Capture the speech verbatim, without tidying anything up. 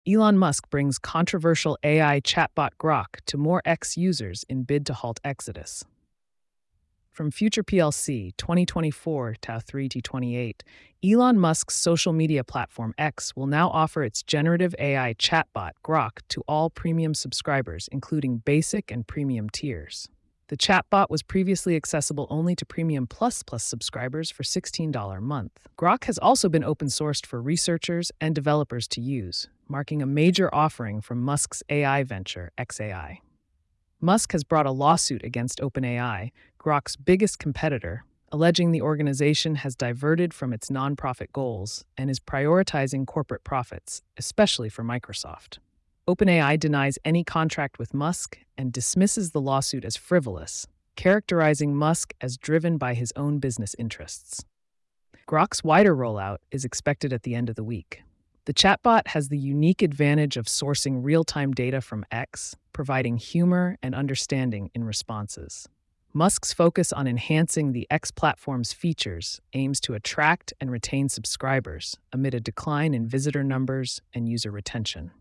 Elon Musk brings controversial A I chatbot Grok to more X users in bid to halt exodus. From Future P L C twenty twenty-four to three T twenty-eight, Elon Musk's social media platform X will now offer its generative A I chatbot Grok to all premium subscribers, including basic and premium tiers. The chatbot was previously accessible only to Premium Plus Plus subscribers for sixteen dollars a month. Grok has also been open-sourced for researchers and developers to use, marking a major offering from Musk's A I venture, X A I. Musk has brought a lawsuit against OpenAI, Grok's biggest competitor, alleging the organization has diverted from its nonprofit goals and is prioritizing corporate profits, especially for Microsoft. OpenAI denies any contract with Musk and dismisses the lawsuit as frivolous, characterizing Musk as driven by his own business interests. Grok's wider rollout is expected at the end of the week. The chatbot has the unique advantage of sourcing real-time data from X, providing humor and understanding in responses. Musk's focus on enhancing the X platform's features aims to attract and retain subscribers amid a decline in visitor numbers and user retention.